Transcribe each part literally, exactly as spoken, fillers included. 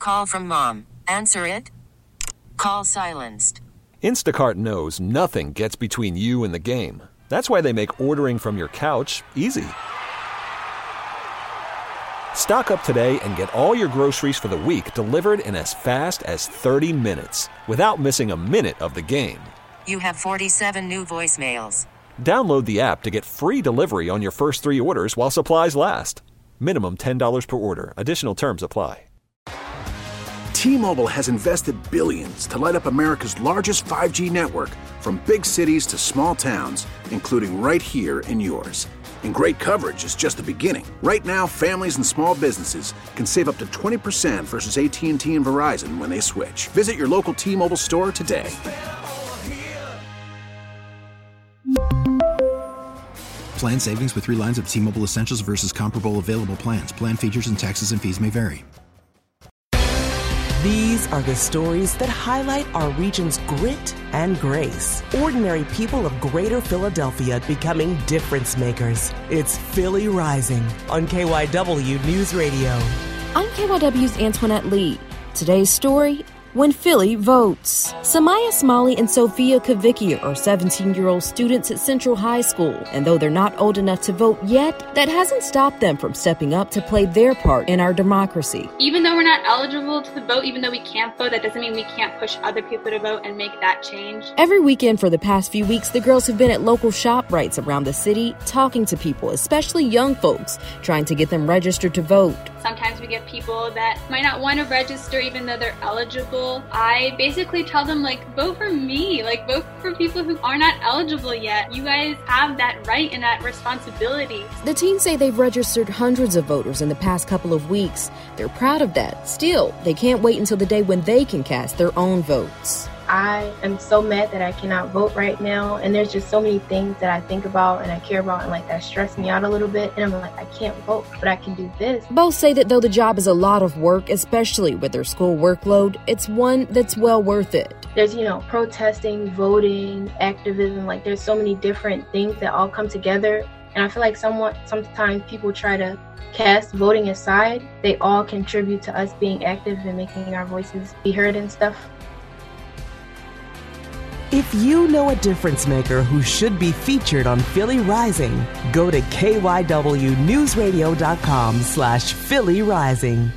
call from mom. Answer it. Call silenced. Instacart knows nothing gets between you and the game. That's why they make ordering from your couch easy. Stock up today and get all your groceries for the week delivered in as fast as thirty minutes without missing a minute of the game. You have forty-seven new voicemails. Download the app to get free delivery on your first three orders while supplies last. Minimum ten dollars per order. Additional terms apply. T-Mobile has invested billions to light up America's largest five G network, from big cities to small towns, including right here in yours. And great coverage is just the beginning. Right now, families and small businesses can save up to twenty percent versus A T and T and Verizon when they switch. Visit your local T-Mobile store today. Plan savings with three lines of T-Mobile Essentials versus comparable available plans. Plan features and taxes and fees may vary. These are the stories that highlight our region's grit and grace. Ordinary people of Greater Philadelphia becoming difference makers. It's Philly Rising on K Y W News Radio. I'm K Y W's Antoinette Lee. Today's story: when Philly votes. Samaya Smalley and Sophia Kavickia are seventeen-year-old students at Central High School, and though they're not old enough to vote yet, that hasn't stopped them from stepping up to play their part in our democracy. Even though we're not eligible to vote, even though we can't vote, that doesn't mean we can't push other people to vote and make that change. Every weekend for the past few weeks, the girls have been at local ShopRites around the city, talking to people, especially young folks, trying to get them registered to vote. Sometimes we get people that might not want to register even though they're eligible. I basically tell them, like, vote for me, like, vote for people who are not eligible yet. You guys have that right and that responsibility. The teens say they've registered hundreds of voters in the past couple of weeks. They're proud of that. Still, they can't wait until the day when they can cast their own votes. I am so mad that I cannot vote right now, and there's just so many things that I think about and I care about and like that stress me out a little bit, and I'm like, I can't vote, but I can do this. Both say that though the job is a lot of work, especially with their school workload, it's one that's well worth it. There's, you know, protesting, voting, activism, like there's so many different things that all come together, and I feel like somewhat sometimes people try to cast voting aside. They all contribute to us being active and making our voices be heard and stuff. If you know a difference maker who should be featured on Philly Rising, go to K Y W newsradio dot com slash Philly Rising.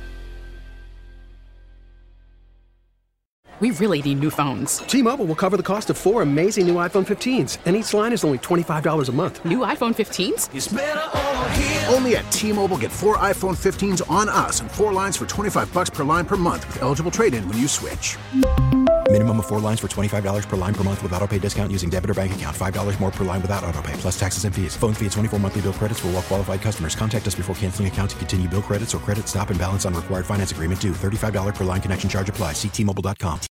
We really need new phones. T-Mobile will cover the cost of four amazing new iPhone fifteens, and each line is only twenty-five dollars a month. New iPhone fifteens? It's better over here. Only at T-Mobile, get four iPhone fifteens on us and four lines for twenty-five bucks per line per month with eligible trade-in when you switch. Minimum of four lines for twenty-five dollars per line per month with autopay discount using debit or bank account. five dollars more per line without autopay, plus taxes and fees. Phone fee at twenty-four monthly bill credits for well-qualified customers. Contact us before canceling account to continue bill credits or credit stop and balance on required finance agreement due. thirty-five dollars per line connection charge applies. See T Mobile dot com.